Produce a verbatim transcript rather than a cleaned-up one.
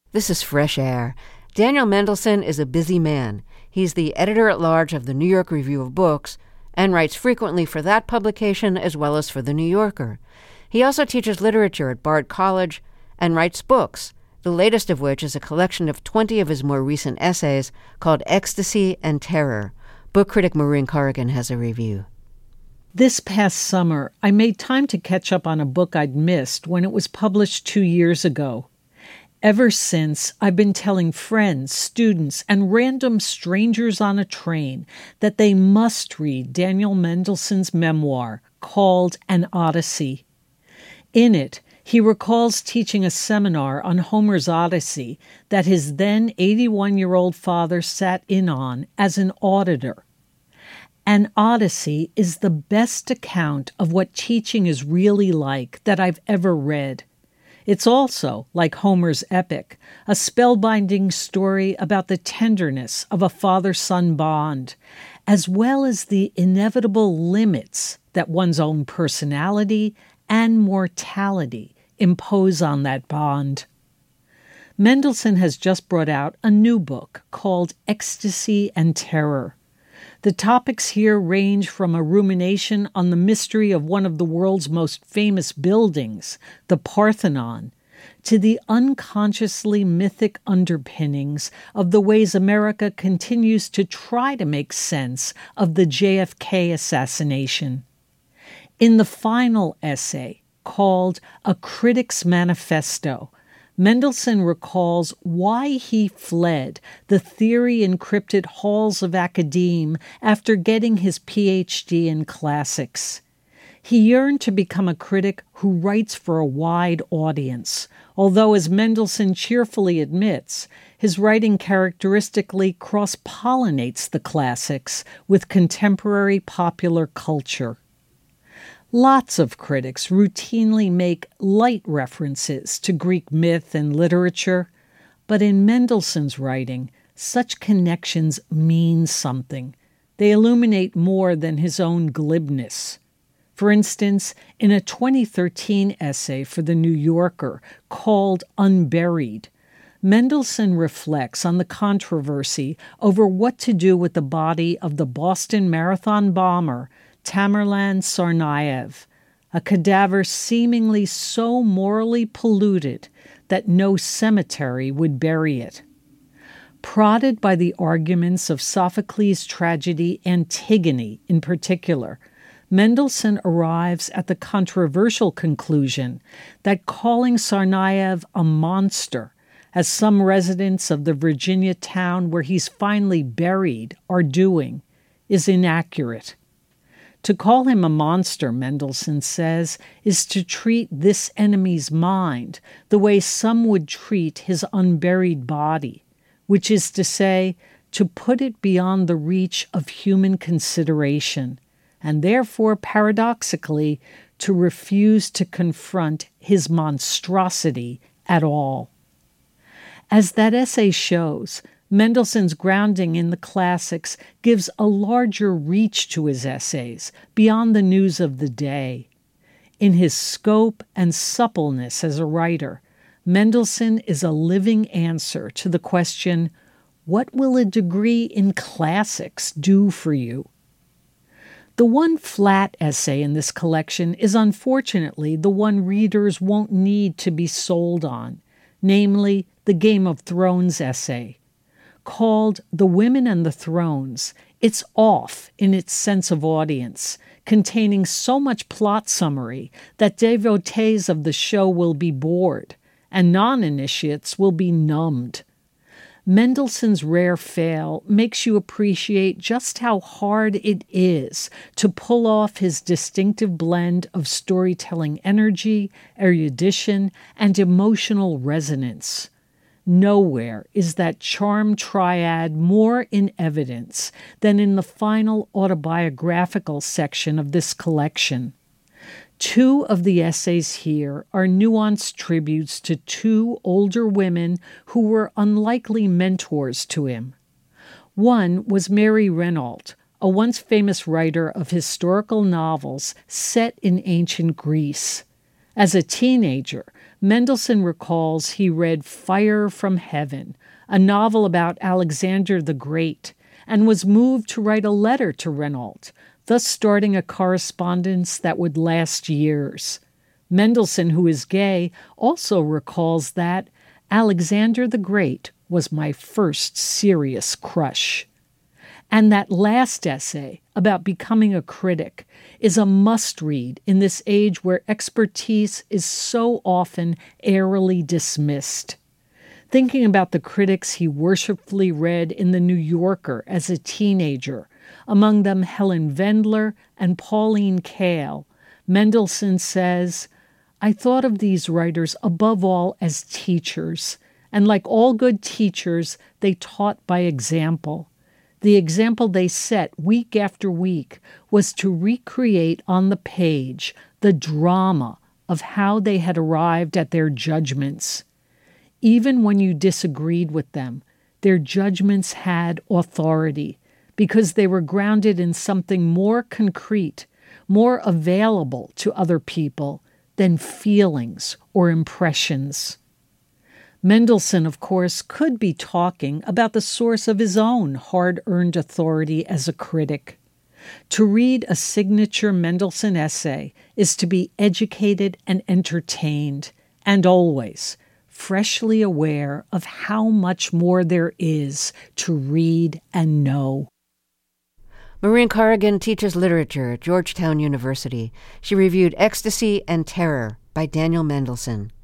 This is Fresh Air. Daniel Mendelsohn is a busy man. He's the editor-at-large of the New York Review of Books and writes frequently for that publication as well as for The New Yorker. He also teaches literature at Bard College and writes books, the latest of which is a collection of twenty of his more recent essays called Ecstasy and Terror. Book critic Maureen Corrigan has a review. This past summer, I made time to catch up on a book I'd missed when it was published two years ago. Ever since, I've been telling friends, students, and random strangers on a train that they must read Daniel Mendelsohn's memoir called An Odyssey. In it, he recalls teaching a seminar on Homer's Odyssey that his then eighty-one-year-old father sat in on as an auditor. An Odyssey is the best account of what teaching is really like that I've ever read. It's also, like Homer's epic, a spellbinding story about the tenderness of a father-son bond, as well as the inevitable limits that one's own personality and mortality impose on that bond. Mendelsohn has just brought out a new book called Ecstasy and Terror. The topics here range from a rumination on the mystery of one of the world's most famous buildings, the Parthenon, to the unconsciously mythic underpinnings of the ways America continues to try to make sense of the J F K assassination. In the final essay, called A Critic's Manifesto, Mendelsohn recalls why he fled the theory-encrypted halls of academe after getting his P H D in classics. He yearned to become a critic who writes for a wide audience, although, as Mendelsohn cheerfully admits, his writing characteristically cross-pollinates the classics with contemporary popular culture. Lots of critics routinely make light references to Greek myth and literature, but in Mendelsohn's writing, such connections mean something. They illuminate more than his own glibness. For instance, in a twenty thirteen essay for The New Yorker called Unburied, Mendelsohn reflects on the controversy over what to do with the body of the Boston Marathon bomber Tamerlan Tsarnaev, a cadaver seemingly so morally polluted that no cemetery would bury it. Prodded by the arguments of Sophocles' tragedy Antigone in particular, Mendelsohn arrives at the controversial conclusion that calling Tsarnaev a monster, as some residents of the Virginia town where he's finally buried are doing, is inaccurate. To call him a monster, Mendelsohn says, is to treat this enemy's mind the way some would treat his unburied body, which is to say, to put it beyond the reach of human consideration, and therefore, paradoxically, to refuse to confront his monstrosity at all. As that essay shows, Mendelsohn's grounding in the classics gives a larger reach to his essays, beyond the news of the day. In his scope and suppleness as a writer, Mendelsohn is a living answer to the question, what will a degree in classics do for you? The one flat essay in this collection is unfortunately the one readers won't need to be sold on, namely the Game of Thrones essay. Called The Women and the Thrones, it's off in its sense of audience, containing so much plot summary that devotees of the show will be bored, and non-initiates will be numbed. Mendelsohn's rare fail makes you appreciate just how hard it is to pull off his distinctive blend of storytelling energy, erudition, and emotional resonance. Nowhere is that charm triad more in evidence than in the final autobiographical section of this collection. Two of the essays here are nuanced tributes to two older women who were unlikely mentors to him. One was Mary Renault, a once famous writer of historical novels set in ancient Greece. As a teenager, Mendelssohn recalls he read Fire from Heaven, a novel about Alexander the Great, and was moved to write a letter to Renault, thus starting a correspondence that would last years. Mendelssohn, who is gay, also recalls that Alexander the Great was my first serious crush. And that last essay about becoming a critic is a must-read in this age where expertise is so often airily dismissed. Thinking about the critics he worshipfully read in The New Yorker as a teenager, among them Helen Vendler and Pauline Kael, Mendelssohn says, I thought of these writers above all as teachers, and like all good teachers, they taught by example. The example they set week after week was to recreate on the page the drama of how they had arrived at their judgments. Even when you disagreed with them, their judgments had authority because they were grounded in something more concrete, more available to other people than feelings or impressions. Mendelssohn, of course, could be talking about the source of his own hard-earned authority as a critic. To read a signature Mendelssohn essay is to be educated and entertained, and always freshly aware of how much more there is to read and know. Maureen Corrigan teaches literature at Georgetown University. She reviewed Ecstasy and Terror by Daniel Mendelsohn.